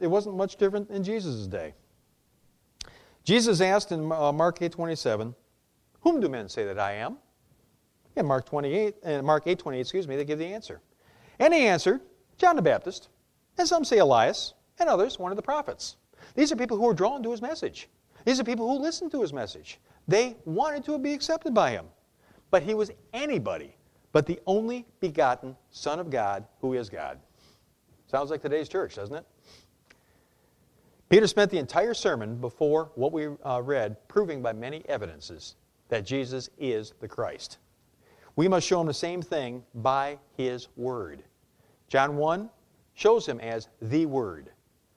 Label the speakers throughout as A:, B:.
A: it wasn't much different in Jesus' day. Jesus asked in Mark 8:27, "Whom do men say that I am?" In Mark 8:28, they give the answer. And he answered, "John the Baptist, and some say Elias, and others one of the prophets." These are people who were drawn to his message. These are people who listened to his message. They wanted to be accepted by him. But he was anybody but the only begotten Son of God who is God. Sounds like today's church, doesn't it? Peter spent the entire sermon before what we read proving by many evidences that Jesus is the Christ. We must show him the same thing by his word. John 1 shows him as the Word.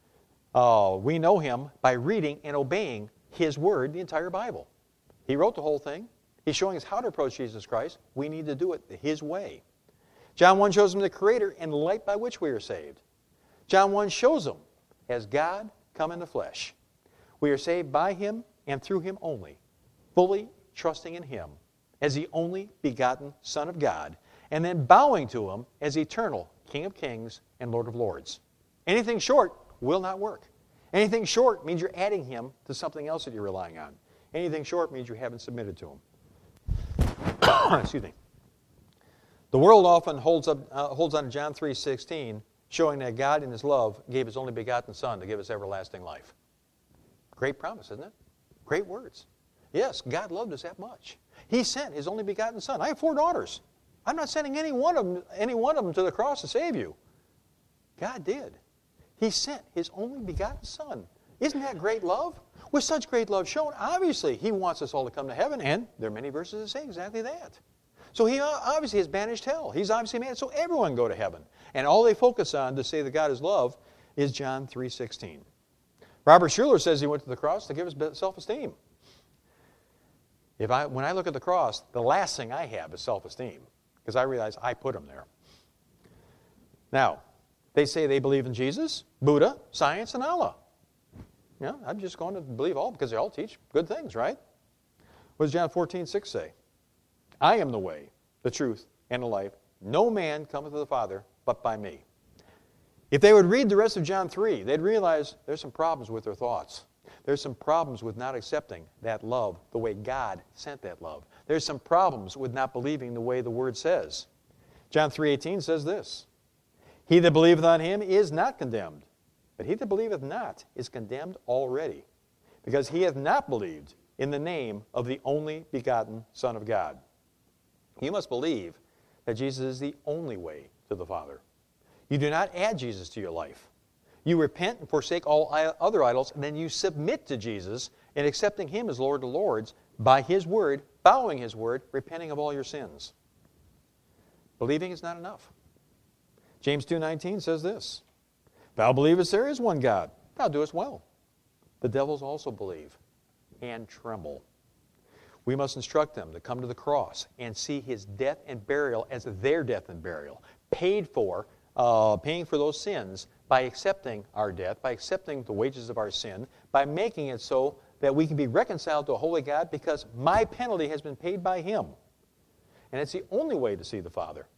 A: We know him by reading and obeying his word, the entire Bible. He wrote the whole thing. He's showing us how to approach Jesus Christ. We need to do it his way. John 1 shows him the Creator and the light by which we are saved. John 1 shows him as God come in the flesh. We are saved by him and through him only, fully trusting in him as the only begotten Son of God, and then bowing to him as eternal King of Kings and Lord of Lords. Anything short will not work. Anything short means you're adding him to something else that you're relying on. Anything short means you haven't submitted to him. Excuse me. The world often holds on to John 3:16, showing that God in his love gave his only begotten Son to give us everlasting life. Great promise, isn't it? Great words. Yes, God loved us that much. He sent his only begotten Son. I have 4 daughters. I'm not sending any one of them to the cross to save you. God did. He sent his only begotten Son. Isn't that great love? With such great love shown, obviously he wants us all to come to heaven, and there are many verses that say exactly that. So he obviously has banished hell. He's obviously made it so everyone go to heaven. And all they focus on to say that God is love is John 3:16. Robert Schuller says he went to the cross to give us self-esteem. When I look at the cross, the last thing I have is self-esteem, because I realize I put him there. Now, they say they believe in Jesus, Buddha, science, and Allah. Yeah, I'm just going to believe all because they all teach good things, right? What does John 14:6 say? I am the way, the truth, and the life. No man cometh to the Father but by me. If they would read the rest of John 3, they'd realize there's some problems with their thoughts. There's some problems with not accepting that love the way God sent that love. There's some problems with not believing the way the Word says. John 3:18 says this, He that believeth on him is not condemned, but he that believeth not is condemned already, because he hath not believed in the name of the only begotten Son of God. You must believe that Jesus is the only way to the Father. You do not add Jesus to your life. You repent and forsake all other idols, and then you submit to Jesus in accepting him as Lord of Lords by his word, following his word, repenting of all your sins. Believing is not enough. James 2:19 says this, Thou believest there is one God, thou doest well. The devils also believe and tremble. We must instruct them to come to the cross and see his death and burial as their death and burial, paying for those sins by accepting our death, by accepting the wages of our sin, by making it so that we can be reconciled to a holy God because my penalty has been paid by him. And it's the only way to see the Father.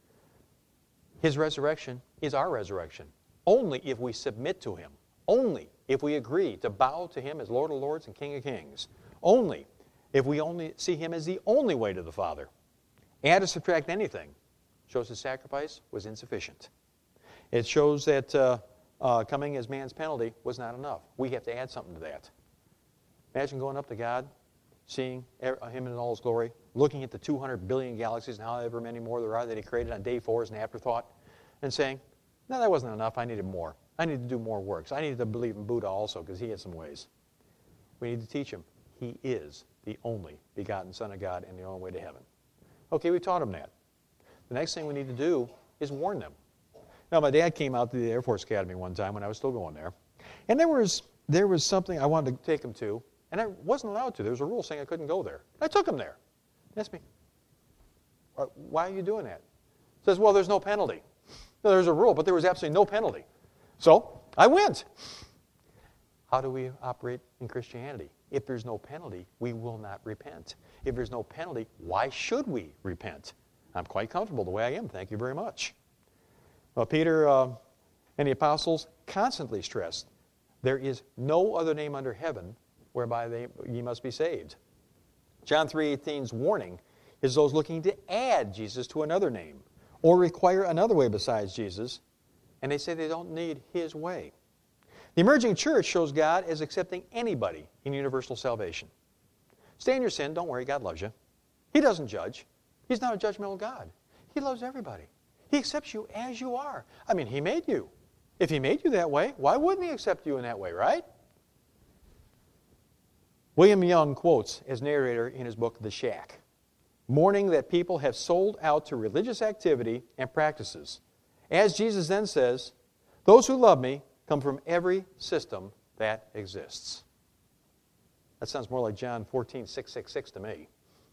A: His resurrection is our resurrection. Only if we submit to him. Only if we agree to bow to him as Lord of Lords and King of Kings. Only if we only see him as the only way to the Father. Add or subtract anything shows his sacrifice was insufficient. It shows that coming as man's penalty was not enough. We have to add something to that. Imagine going up to God, seeing him in all his glory, looking at the 200 billion galaxies and however many more there are that he created on day 4 as an afterthought, and saying, no, that wasn't enough. I needed more. I needed to do more works. I needed to believe in Buddha also because he had some ways. We need to teach him he is the only begotten Son of God and the only way to heaven. Okay, we taught him that. The next thing we need to do is warn them. Now, my dad came out to the Air Force Academy one time when I was still going there, and there was something I wanted to take him to, and I wasn't allowed to. There was a rule saying I couldn't go there. I took him there. He asked me, why are you doing that? He says, well, there's no penalty. No, there's a rule, but there was absolutely no penalty. So I went. How do we operate in Christianity? If there's no penalty, we will not repent. If there's no penalty, why should we repent? I'm quite comfortable the way I am. Thank you very much. Well, Peter And the apostles constantly stressed, there is no other name under heaven whereby ye must be saved. John 3:18's warning is those looking to add Jesus to another name or require another way besides Jesus, and they say they don't need his way. The emerging church shows God as accepting anybody in universal salvation. Stay in your sin, don't worry, God loves you. He doesn't judge. He's not a judgmental God. He loves everybody. He accepts you as you are. I mean, he made you. If he made you that way, why wouldn't he accept you in that way, right? William Young quotes as narrator in his book, The Shack, mourning that people have sold out to religious activity and practices. As Jesus then says, those who love me come from every system that exists. That sounds more like John 14:666 to me.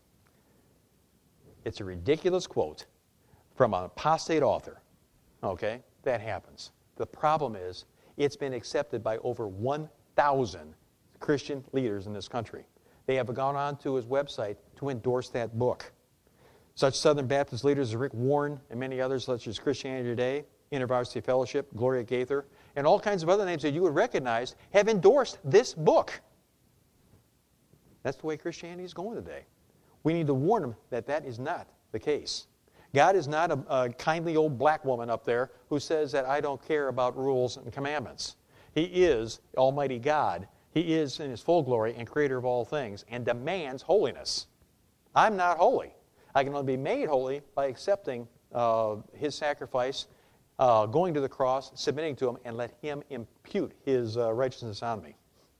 A: It's a ridiculous quote from an apostate author. Okay, that happens. The problem is, it's been accepted by over 1,000 Christian leaders in this country. They have gone on to his website to endorse that book. Such Southern Baptist leaders as Rick Warren and many others, such as Christianity Today, InterVarsity Fellowship, Gloria Gaither, and all kinds of other names that you would recognize, have endorsed this book. That's the way Christianity is going today. We need to warn them that that is not the case. God is not a kindly old black woman up there who says that I don't care about rules and commandments. He is Almighty God. He is in his full glory and creator of all things and demands holiness. I'm not holy. I can only be made holy by accepting his sacrifice, going to the cross, submitting to him, and let him impute his righteousness on me.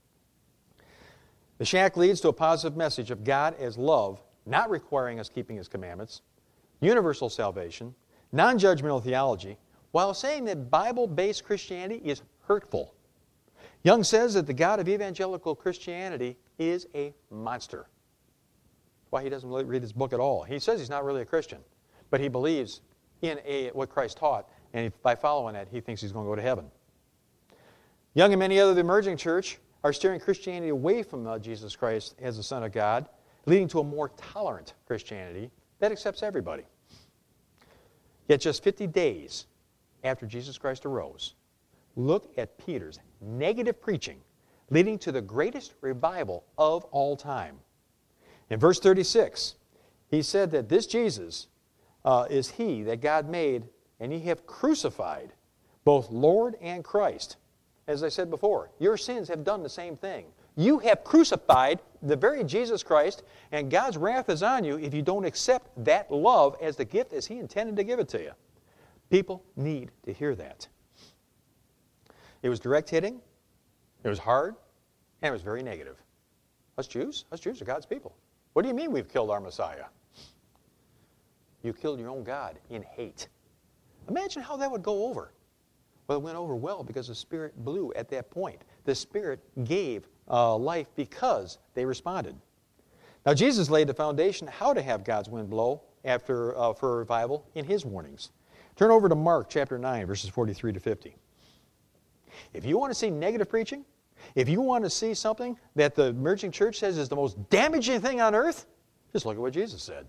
A: The Shack leads to a positive message of God as love, not requiring us keeping his commandments, universal salvation, non-judgmental theology, while saying that Bible-based Christianity is hurtful. Young says that the God of evangelical Christianity is a monster. That's why he doesn't really read his book at all. He says he's not really a Christian, but he believes in what Christ taught, and by following that, he thinks he's going to go to heaven. Young and many other the emerging church are steering Christianity away from Jesus Christ as the Son of God, leading to a more tolerant Christianity that accepts everybody. Yet just 50 days after Jesus Christ arose, look at Peter's negative preaching leading to the greatest revival of all time. In verse 36, he said that this Jesus is he that God made, and ye have crucified, both Lord and Christ. As I said before, your sins have done the same thing. You have crucified the very Jesus Christ, and God's wrath is on you if you don't accept that love as the gift as he intended to give it to you. People need to hear that. It was direct hitting, it was hard, and it was very negative. Us Jews are God's people. What do you mean we've killed our Messiah? You killed your own God in hate. Imagine how that would go over. Well, it went over well because the Spirit blew at that point. The Spirit gave life because they responded. Now, Jesus laid the foundation how to have God's wind blow for revival in his warnings. Turn over to Mark chapter 9, verses 43 to 50. If you want to see negative preaching, if you want to see something that the emerging church says is the most damaging thing on earth, just look at what Jesus said.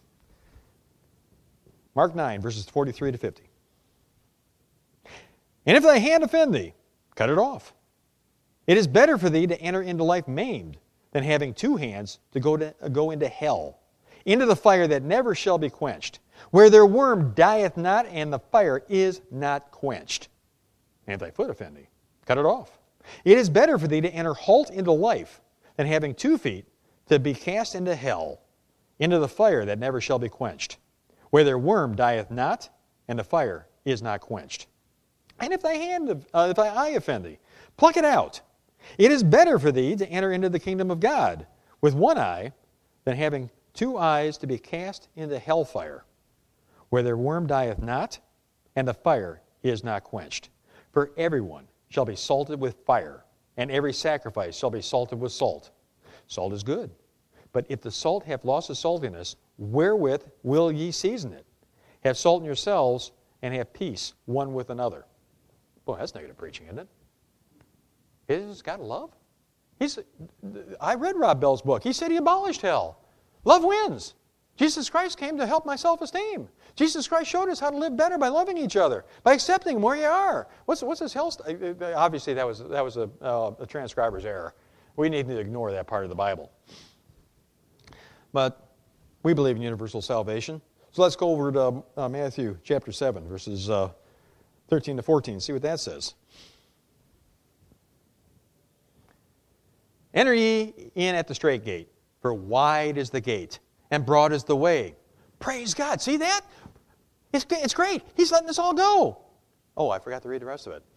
A: Mark 9, verses 43 to 50. And if thy hand offend thee, cut it off. It is better for thee to enter into life maimed than having two hands to go into hell, into the fire that never shall be quenched, where their worm dieth not and the fire is not quenched. And if thy foot offend thee, cut it off. It is better for thee to enter halt into life than having 2 feet to be cast into hell, into the fire that never shall be quenched, where their worm dieth not and the fire is not quenched. And if thy eye offend thee, pluck it out. It is better for thee to enter into the kingdom of God with 1 eye than having 2 eyes to be cast into hellfire, where their worm dieth not, and the fire is not quenched. For everyone shall be salted with fire, and every sacrifice shall be salted with salt. Salt is good, but if the salt have lost its saltiness, wherewith will ye season it? Have salt in yourselves, and have peace one with another. Boy, that's negative preaching, isn't it? Isn't God love? I read Rob Bell's book. He said he abolished hell. Love wins. Jesus Christ came to help my self-esteem. Jesus Christ showed us how to live better by loving each other, by accepting where you are. What's this hell? Obviously, that was a transcriber's error. We need to ignore that part of the Bible. But we believe in universal salvation. So let's go over to Matthew chapter 7, verses 13 to 14. See what that says. Enter ye in at the strait gate, for wide is the gate, and broad is the way. Praise God. See that? It's great. He's letting us all go. Oh, I forgot to read the rest of it.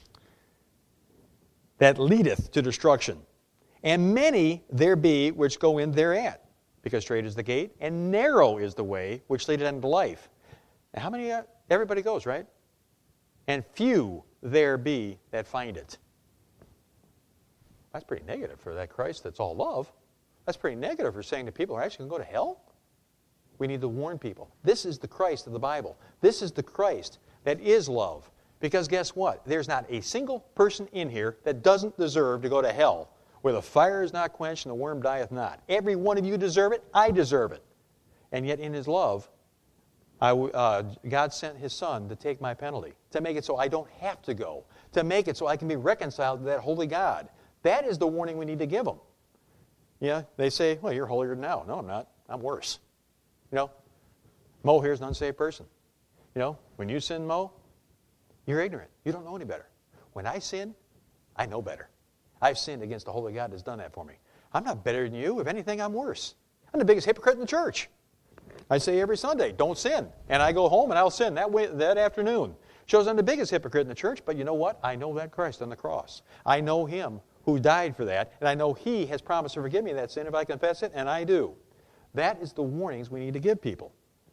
A: That leadeth to destruction. And many there be which go in thereat. Because strait is the gate, and narrow is the way which leadeth unto life. And how many? Everybody goes, right? And few there be that find it. That's pretty negative for that Christ that's all love. That's pretty negative for saying that people are actually going to go to hell. We need to warn people. This is the Christ of the Bible. This is the Christ that is love. Because guess what? There's not a single person in here that doesn't deserve to go to hell, where the fire is not quenched and the worm dieth not. Every one of you deserve it. I deserve it. And yet in His love, God sent His Son to take my penalty, to make it so I don't have to go, to make it so I can be reconciled to that holy God. That is the warning we need to give them. Yeah, they say, well, you're holier than thou. No, I'm not. I'm worse. You know, Mo here is an unsaved person. You know, when you sin, Mo, you're ignorant. You don't know any better. When I sin, I know better. I've sinned against the holy God that's done that for me. I'm not better than you. If anything, I'm worse. I'm the biggest hypocrite in the church. I say every Sunday, don't sin. And I go home and I'll sin that afternoon. Shows I'm the biggest hypocrite in the church, but you know what? I know that Christ on the cross. I know Him who died for that, and I know He has promised to forgive me that sin if I confess it, and I do. That is the warnings we need to give people.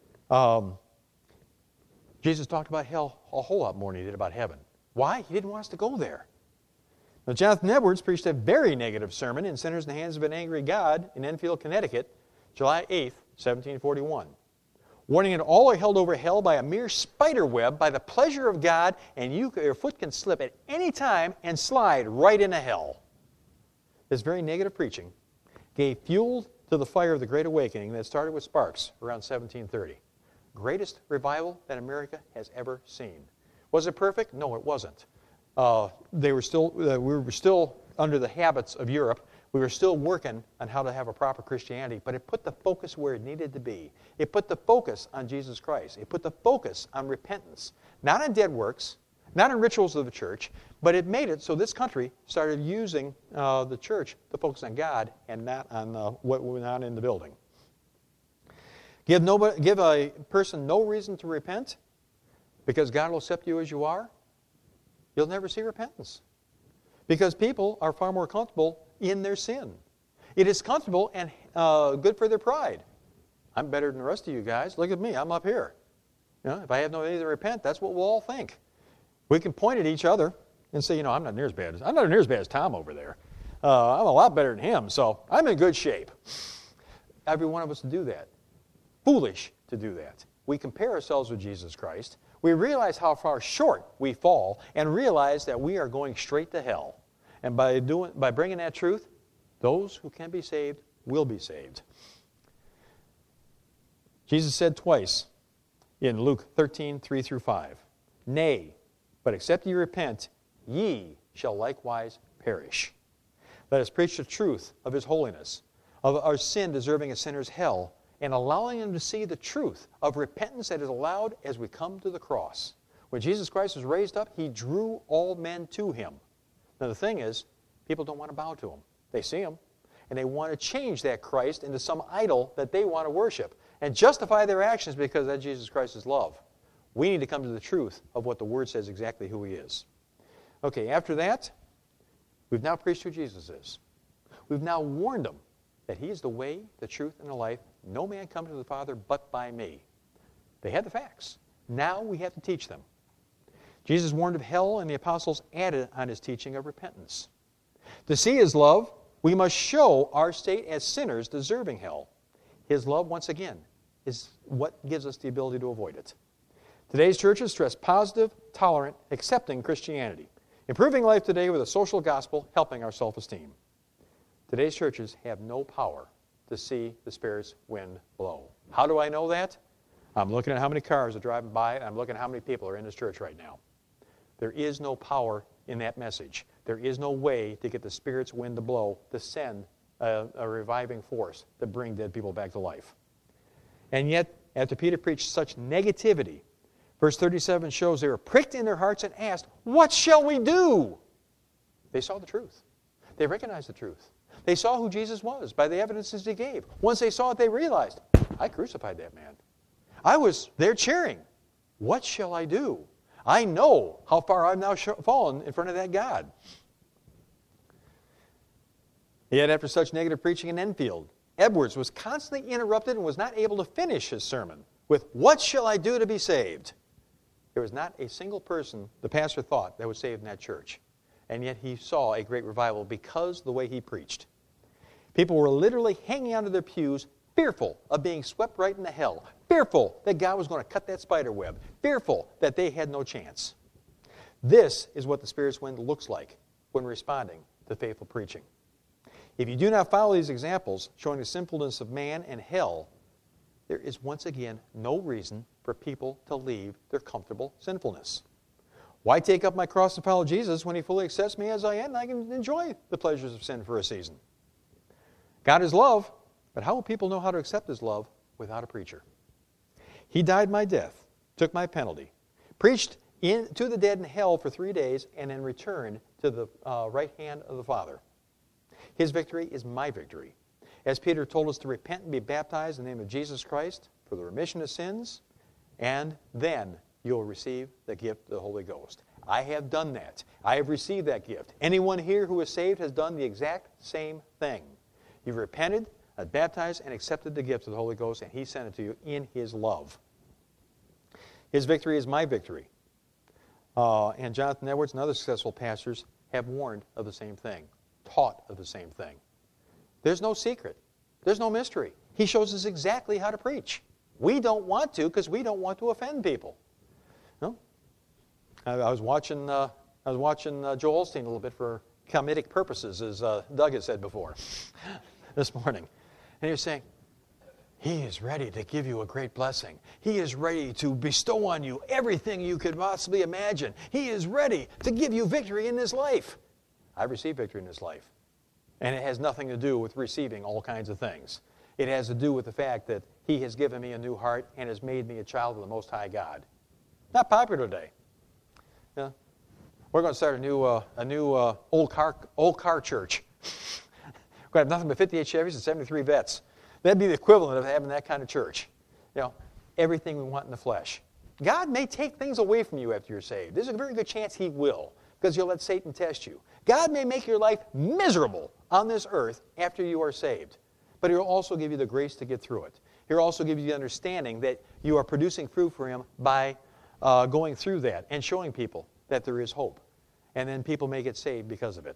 A: Jesus talked about hell a whole lot more than He did about heaven. Why? He didn't want us to go there. Now, Jonathan Edwards preached a very negative sermon in Sinners in the Hands of an Angry God in Enfield, Connecticut, July 8th, 1741. Warning that all are held over hell by a mere spider web by the pleasure of God, and your foot can slip at any time and slide right into hell. This very negative preaching gave fuel to the fire of the Great Awakening that started with Sparks around 1730. Greatest revival that America has ever seen. Was it perfect? No, it wasn't. We were still under the habits of Europe. We were still working on how to have a proper Christianity, but it put the focus where it needed to be. It put the focus on Jesus Christ. It put the focus on repentance. Not on dead works, not on rituals of the church, but it made it so this country started using the church to focus on God and not on what went on in the building. Give a person no reason to repent because God will accept you as you are. You'll never see repentance. Because people are far more comfortable in their sin. It is comfortable and good for their pride. I'm better than the rest of you guys. Look at me. I'm up here. You know, if I have no need to repent, that's what we'll all think. We can point at each other and say, I'm not near as bad as Tom over there. I'm a lot better than him, so I'm in good shape. Every one of us do that. Foolish to do that. We compare ourselves with Jesus Christ. We realize how far short we fall and realize that we are going straight to hell. And by bringing that truth, those who can be saved will be saved. Jesus said twice in Luke 13:3-5, Nay, but except ye repent, ye shall likewise perish. Let us preach the truth of His holiness, of our sin deserving a sinner's hell, and allowing them to see the truth of repentance that is allowed as we come to the cross. When Jesus Christ was raised up, He drew all men to Him. Now the thing is, people don't want to bow to Him. They see Him, and they want to change that Christ into some idol that they want to worship and justify their actions because that Jesus Christ is love. We need to come to the truth of what the Word says exactly who He is. Okay, after that, we've now preached who Jesus is. We've now warned them that He is the way, the truth, and the life. No man comes to the Father but by me. They had the facts. Now we have to teach them. Jesus warned of hell, and the apostles added on His teaching of repentance. To see His love, we must show our state as sinners deserving hell. His love, once again, is what gives us the ability to avoid it. Today's churches stress positive, tolerant, accepting Christianity, improving life today with a social gospel, helping our self-esteem. Today's churches have no power to see the Spirit's wind blow. How do I know that? I'm looking at how many cars are driving by, and I'm looking at how many people are in this church right now. There is no power in that message. There is no way to get the Spirit's wind to blow, to send a reviving force to bring dead people back to life. And yet, after Peter preached such negativity, verse 37 shows they were pricked in their hearts and asked, "What shall we do?" They saw the truth. They recognized the truth. They saw who Jesus was by the evidences he gave. Once they saw it, they realized, I crucified that man. I was there cheering. What shall I do? I know how far I've now fallen in front of that God. Yet after such negative preaching in Enfield, Edwards was constantly interrupted and was not able to finish his sermon with, "What shall I do to be saved?" There was not a single person the pastor thought that was saved in that church. And yet he saw a great revival because of the way he preached. People were literally hanging onto their pews, fearful of being swept right into hell, fearful that God was going to cut that spider web, fearful that they had no chance. This is what the Spirit's wind looks like when responding to faithful preaching. If you do not follow these examples showing the sinfulness of man and hell, there is once again no reason for people to leave their comfortable sinfulness. Why take up my cross and follow Jesus when he fully accepts me as I am and I can enjoy the pleasures of sin for a season? God is love, but how will people know how to accept his love without a preacher? He died my death, took my penalty, preached to the dead in hell for 3 days, and then returned to the right hand of the Father. His victory is my victory. As Peter told us to repent and be baptized in the name of Jesus Christ for the remission of sins, and then you'll receive the gift of the Holy Ghost. I have done that. I have received that gift. Anyone here who is saved has done the exact same thing. You've repented, baptized, and accepted the gift of the Holy Ghost, and he sent it to you in his love. His victory is my victory. And Jonathan Edwards and other successful pastors have warned of the same thing, taught of the same thing. There's no secret. There's no mystery. He shows us exactly how to preach. We don't want to because we don't want to offend people. No? I was watching Joel Osteen a little bit for comedic purposes, as Doug has said before this morning. And he was saying, he is ready to give you a great blessing. He is ready to bestow on you everything you could possibly imagine. He is ready to give you victory in this life. I've received victory in this life. And it has nothing to do with receiving all kinds of things. It has to do with the fact that he has given me a new heart and has made me a child of the Most High God. Not popular today. Yeah. We're going to start a new old car church. We're going to have nothing but 58 Chevys and 73 Vets. That'd be the equivalent of having that kind of church. You know, everything we want in the flesh. God may take things away from you after you're saved. There's a very good chance he will, because you'll let Satan test you. God may make your life miserable on this earth after you are saved, but he'll also give you the grace to get through it. He'll also give you the understanding that you are producing fruit for him by going through that and showing people that there is hope. And then people may get saved because of it.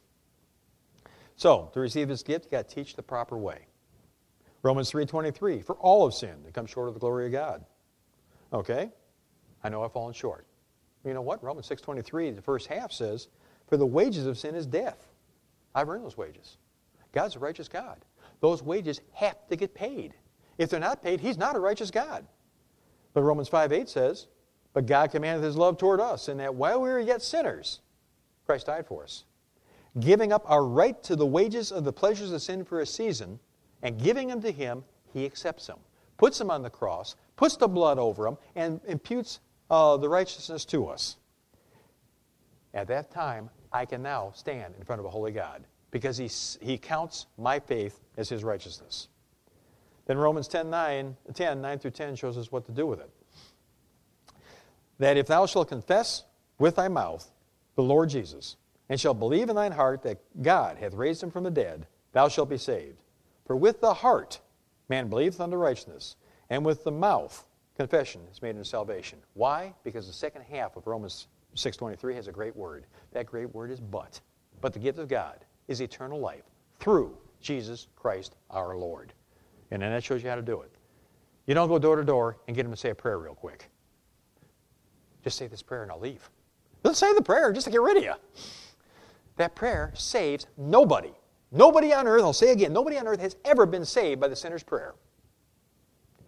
A: So, to receive this gift, you've got to teach the proper way. Romans 3:23, for all have sinned and come short of the glory of God. Okay, I know I've fallen short. You know what? Romans 6:23, the first half says, for the wages of sin is death. I've earned those wages. God's a righteous God. Those wages have to get paid. If they're not paid, he's not a righteous God. But Romans 5:8 says, but God commanded his love toward us, in that while we were yet sinners, Christ died for us. Giving up our right to the wages of the pleasures of sin for a season, and giving them to him, he accepts them, puts them on the cross, puts the blood over them, and imputes the righteousness to us. At that time, I can now stand in front of a holy God, because he counts my faith as his righteousness. Then Romans 9 through 10 shows us what to do with it. That if thou shalt confess with thy mouth the Lord Jesus, and shalt believe in thine heart that God hath raised him from the dead, thou shalt be saved. For with the heart man believeth unto righteousness, and with the mouth confession is made unto salvation. Why? Because the second half of Romans 6:23 has a great word. That great word is but. But the gift of God is eternal life through Jesus Christ our Lord. And then that shows you how to do it. You don't go door to door and get them to say a prayer real quick. Just say this prayer and I'll leave. Don't say the prayer just to get rid of you. That prayer saves nobody. Nobody on earth, I'll say again, nobody on earth has ever been saved by the sinner's prayer.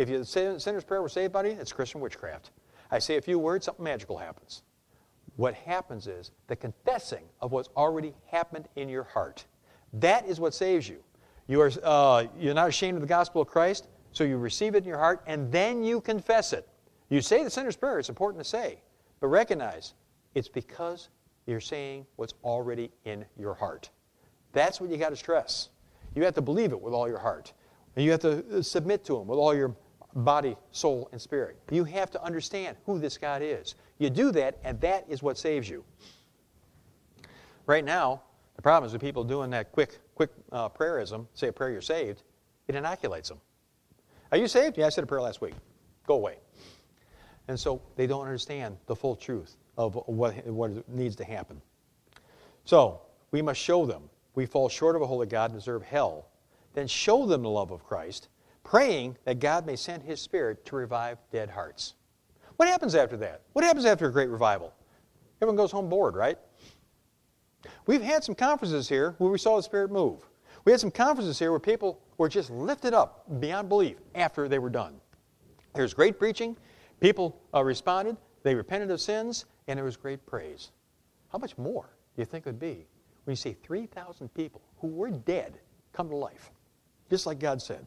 A: If you say the sinner's prayer, we're saved, buddy, it's Christian witchcraft. I say a few words, something magical happens. What happens is the confessing of what's already happened in your heart. That is what saves you. You're not ashamed of the gospel of Christ, so you receive it in your heart, and then you confess it. You say the sinner's prayer, it's important to say, but recognize it's because you're saying what's already in your heart. That's what you got to stress. You have to believe it with all your heart. And you have to submit to Him with all your body, soul, and spirit. You have to understand who this God is. You do that, and that is what saves you. Right now, the problem is with people doing that quick prayerism, say a prayer, you're saved, it inoculates them. Are you saved? Yeah, I said a prayer last week. Go away. And so they don't understand the full truth of what needs to happen. So we must show them we fall short of a holy God and deserve hell. Then show them the love of Christ, praying that God may send His Spirit to revive dead hearts. What happens after that? What happens after a great revival? Everyone goes home bored, right? We've had some conferences here where we saw the Spirit move. We had some conferences here where people were just lifted up beyond belief after they were done. There was great preaching. People responded. They repented of sins, and there was great praise. How much more do you think it would be when you see 3,000 people who were dead come to life, just like God said?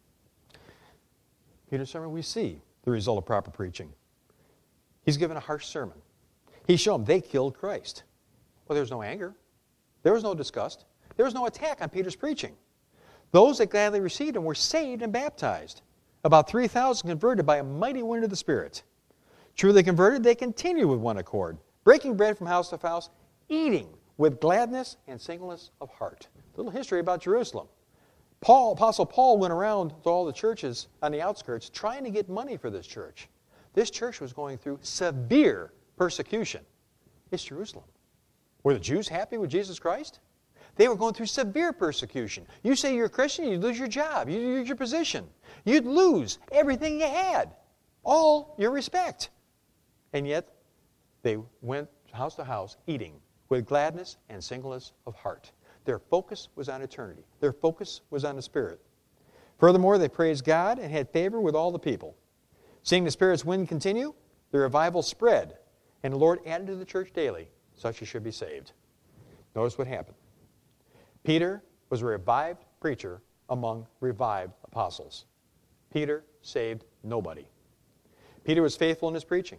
A: Peter's sermon, we see the result of proper preaching. He's given a harsh sermon. He showed them they killed Christ. Well, there was no anger. There was no disgust. There was no attack on Peter's preaching. Those that gladly received Him were saved and baptized. About 3,000 converted by a mighty wind of the Spirit. Truly converted, they continued with one accord, breaking bread from house to house, eating with gladness and singleness of heart. A little history about Jerusalem. Apostle Paul went around to all the churches on the outskirts trying to get money for this church. This church was going through severe persecution. It's Jerusalem. Were the Jews happy with Jesus Christ? They were going through severe persecution. You say you're a Christian, you'd lose your job, you'd lose your position. You'd lose everything you had, all your respect. And yet, they went house to house eating with gladness and singleness of heart. Their focus was on eternity. Their focus was on the Spirit. Furthermore, they praised God and had favor with all the people. Seeing the Spirit's wind continue, the revival spread, and the Lord added to the church daily such as should be saved. Notice what happened. Peter was a revived preacher among revived apostles. Peter saved nobody. Peter was faithful in his preaching.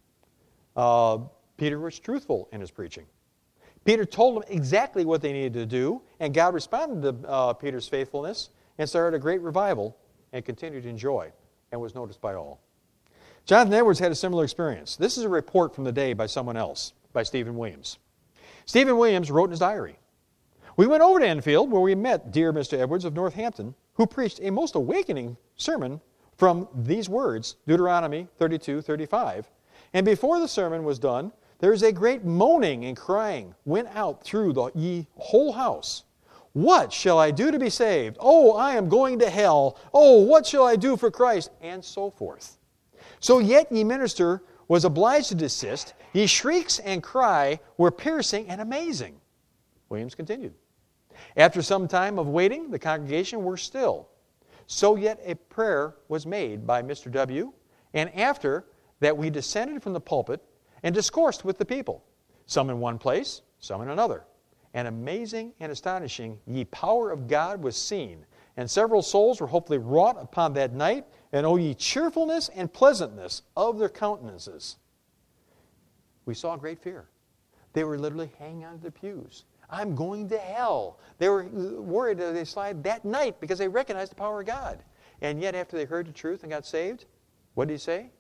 A: Peter was truthful in his preaching. Peter told them exactly what they needed to do, and God responded to Peter's faithfulness and started a great revival and continued to enjoy and was noticed by all. Jonathan Edwards had a similar experience. This is a report from the day by someone else, by Stephen Williams. Stephen Williams wrote in his diary, "We went over to Enfield where we met dear Mr. Edwards of Northampton, who preached a most awakening sermon from these words, Deuteronomy 32:35. And before the sermon was done, there is a great moaning and crying went out through the whole house. What shall I do to be saved? Oh, I am going to hell. Oh, what shall I do for Christ? And so forth. So yet ye minister was obliged to desist. Ye shrieks and cry were piercing and amazing." Williams continued. "After some time of waiting, the congregation were still. So yet a prayer was made by Mr. W., and after that we descended from the pulpit and discoursed with the people, some in one place, some in another. And amazing and astonishing, ye power of God was seen, and several souls were hopefully wrought upon that night, and O ye cheerfulness and pleasantness of their countenances." We saw great fear. They were literally hanging on to the pews. I'm going to hell. They were worried that they slide that night because they recognized the power of God. And yet after they heard the truth and got saved, what did he say?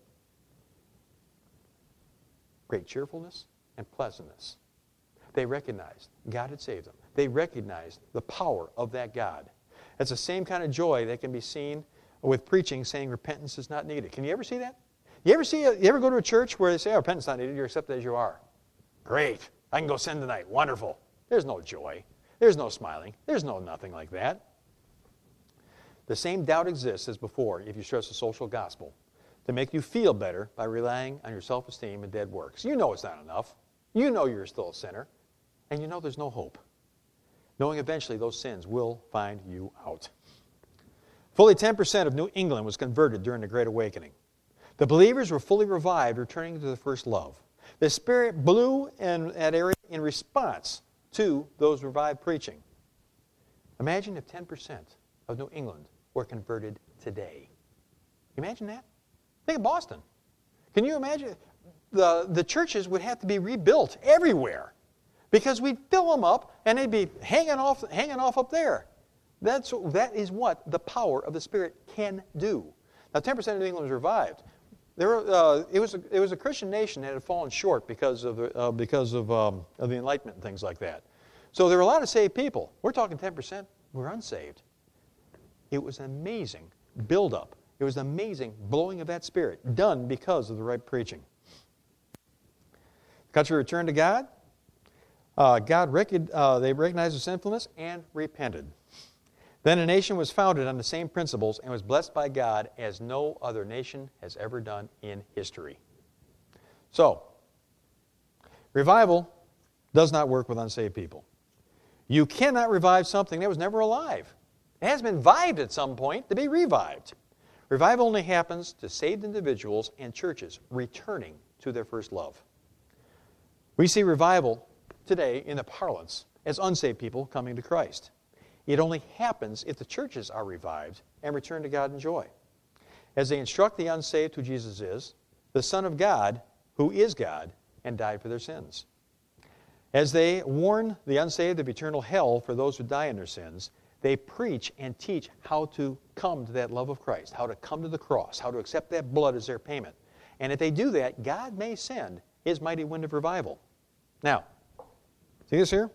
A: Great cheerfulness and pleasantness. They recognized God had saved them. They recognized the power of that God. It's the same kind of joy that can be seen with preaching saying repentance is not needed. Can you ever see that? You ever go to a church where they say, repentance is not needed, you're accepted as you are? Great. I can go sin tonight. Wonderful. There's no joy. There's no smiling. There's no nothing like that. The same doubt exists as before if you stress the social gospel to make you feel better by relying on your self-esteem and dead works. You know it's not enough. You know you're still a sinner. And you know there's no hope. Knowing eventually those sins will find you out. Fully 10% of New England was converted during the Great Awakening. The believers were fully revived, returning to their first love. The Spirit blew in that area in response to those revived preaching. Imagine if 10% of New England were converted today. Imagine that. Think of Boston. Can you imagine? The churches would have to be rebuilt everywhere because we'd fill them up and they'd be hanging off up there. That is what the power of the Spirit can do. Now, 10% of New England was revived. It was a Christian nation that had fallen short because of the Enlightenment and things like that. So there were a lot of saved people. We're talking 10% were unsaved. It was an amazing buildup. It was an amazing blowing of that Spirit done because of the right preaching. The country returned to God. They recognized their sinfulness and repented. Then a nation was founded on the same principles and was blessed by God as no other nation has ever done in history. So, revival does not work with unsaved people. You cannot revive something that was never alive. It has been vived at some point to be revived. Revival only happens to saved individuals and churches returning to their first love. We see revival today in the parlance as unsaved people coming to Christ. It only happens if the churches are revived and return to God in joy. As they instruct the unsaved who Jesus is, the Son of God, who is God, and died for their sins. As they warn the unsaved of eternal hell for those who die in their sins, they preach and teach how to come to that love of Christ, how to come to the cross, how to accept that blood as their payment. And if they do that, God may send His mighty wind of revival. Now, see this here?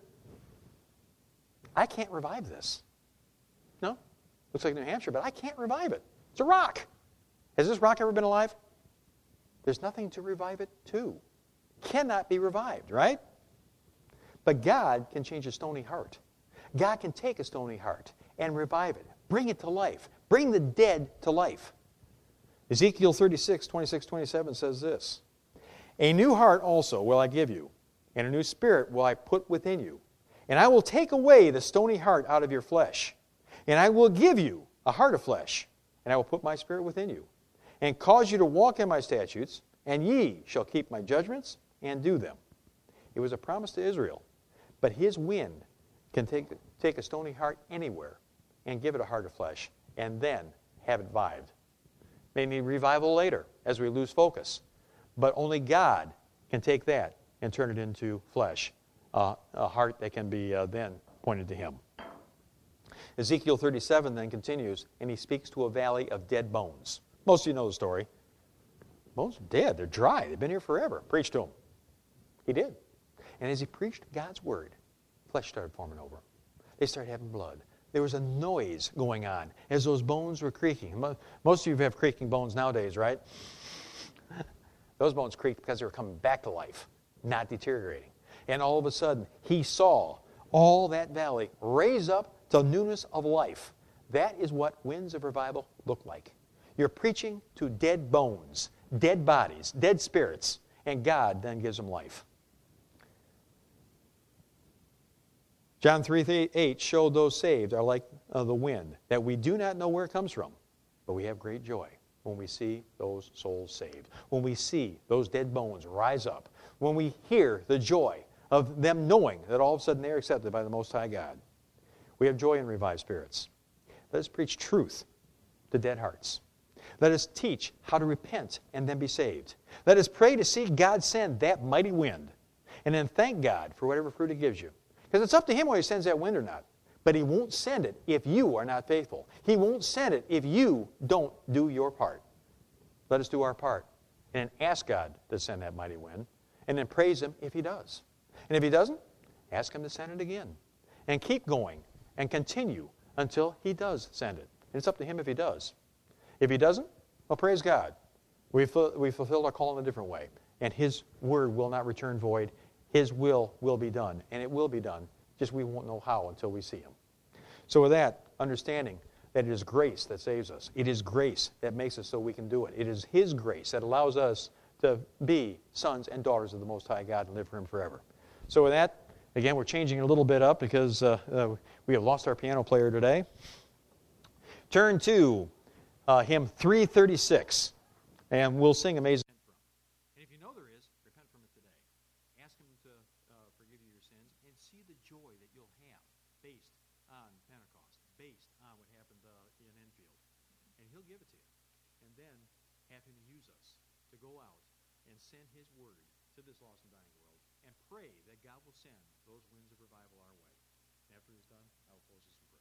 A: I can't revive this. No? Looks like New Hampshire, but I can't revive it. It's a rock. Has this rock ever been alive? There's nothing to revive it to. Cannot be revived, right? But God can change a stony heart. God can take a stony heart and revive it. Bring it to life. Bring the dead to life. Ezekiel 36, 26, 27 says this. A new heart also will I give you, and a new spirit will I put within you. And I will take away the stony heart out of your flesh. And I will give you a heart of flesh. And I will put my spirit within you. And cause you to walk in my statutes. And ye shall keep my judgments and do them. It was a promise to Israel. But His wind can take a stony heart anywhere and give it a heart of flesh. And then have it vived. May need revival later as we lose focus. But only God can take that and turn it into flesh. A heart that can be then pointed to Him. Ezekiel 37 then continues, and he speaks to a valley of dead bones. Most of you know the story. Bones are dead. They're dry. They've been here forever. Preach to them. He did. And as he preached God's word, flesh started forming over them. They started having blood. There was a noise going on as those bones were creaking. Most of you have creaking bones nowadays, right? Those bones creaked because they were coming back to life, not deteriorating. And all of a sudden, he saw all that valley raise up to newness of life. That is what winds of revival look like. You're preaching to dead bones, dead bodies, dead spirits, and God then gives them life. John 3:8 showed those saved are like the wind, that we do not know where it comes from, but we have great joy when we see those souls saved, when we see those dead bones rise up, when we hear the joy of them knowing that all of a sudden they're accepted by the Most High God. We have joy in revived spirits. Let us preach truth to dead hearts. Let us teach how to repent and then be saved. Let us pray to see God send that mighty wind, and then thank God for whatever fruit He gives you. Because it's up to Him whether He sends that wind or not. But He won't send it if you are not faithful. He won't send it if you don't do your part. Let us do our part and ask God to send that mighty wind, and then praise Him if He does. And if He doesn't, ask Him to send it again. And keep going and continue until He does send it. And it's up to Him if He does. If He doesn't, well, praise God. We fulfilled our call in a different way. And His word will not return void. His will be done. And it will be done. Just we won't know how until we see Him. So with that, understanding that it is grace that saves us. It is grace that makes us so we can do it. It is His grace that allows us to be sons and daughters of the Most High God and live for Him forever. So with that, again, we're changing a little bit up because we have lost our piano player today. turn to hymn 336, and we'll sing Amazing. And if you know there is, repent from it today. Ask Him to forgive you your sins, and see the joy that you'll have based on Pentecost, based on what happened in Enfield. And He'll give it to you. And then have Him use us to go out and send His word to this lost and dying world, and pray that God will send those winds of revival our way. After He's done, I will close this in prayer.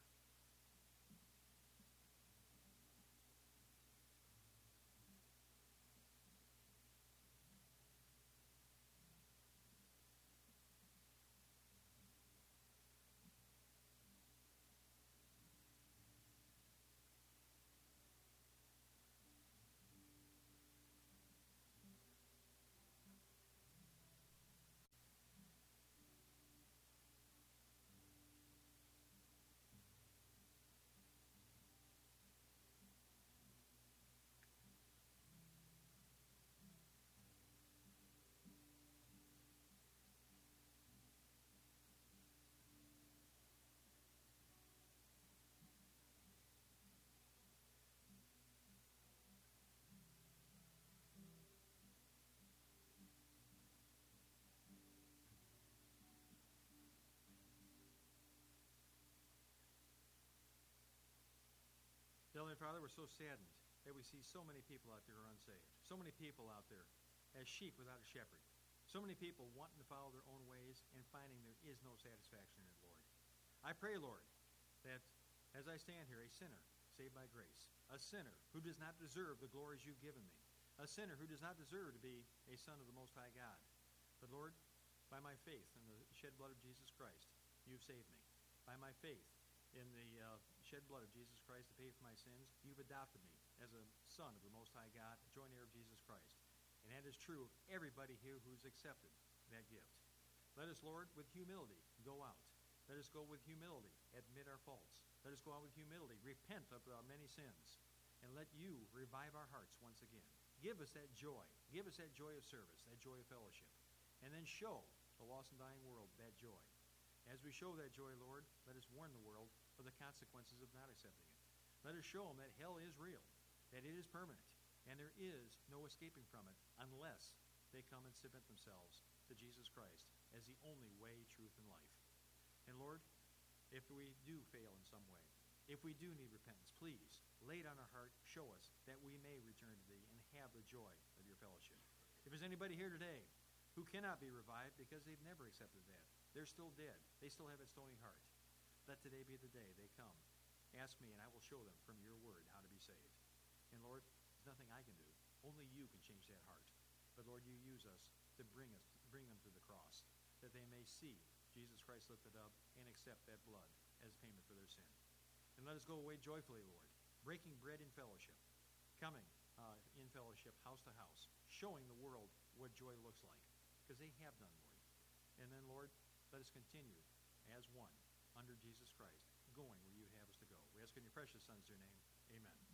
A: Heavenly Father, we're so saddened that we see so many people out there who are unsaved. So many people out there as sheep without a shepherd. So many people wanting to follow their own ways and finding there is no satisfaction in it, Lord. I pray, Lord, that as I stand here, a sinner saved by grace, a sinner who does not deserve the glories you've given me, a sinner who does not deserve to be a son of the Most High God. But Lord, by my faith in the shed blood of Jesus Christ, you've saved me. By my faith in the shed blood of Jesus Christ to pay for my sins, you've adopted me as a son of the Most High God, a joint heir of Jesus Christ. And that is true of everybody here who's accepted that gift. Let us, Lord, with humility go out. Let us go with humility, admit our faults. Let us go out with humility, repent of our many sins, and let you revive our hearts once again. Give us that joy. Give us that joy of service, that joy of fellowship. And then show the lost and dying world that joy. As we show that joy, Lord, let us warn the world of the consequences of not accepting it. Let us show them that hell is real, that it is permanent, and there is no escaping from it unless they come and submit themselves to Jesus Christ as the only way, truth, and life. And Lord, if we do fail in some way, if we do need repentance, please lay it on our heart, show us that we may return to Thee and have the joy of Your fellowship. If there's anybody here today who cannot be revived because they've never accepted that, they're still dead, they still have a stony heart, let today be the day they come. Ask me, and I will show them from Your word how to be saved. And Lord, there's nothing I can do. Only You can change that heart. But Lord, You use us to bring them to the cross, that they may see Jesus Christ lifted up and accept that blood as payment for their sin. And let us go away joyfully, Lord, breaking bread in fellowship, coming in fellowship house to house, showing the world what joy looks like, because they have done, Lord. And then, Lord, let us continue as one under Jesus Christ, going where You'd have us to go. We ask in Your precious Son's dear name. Amen.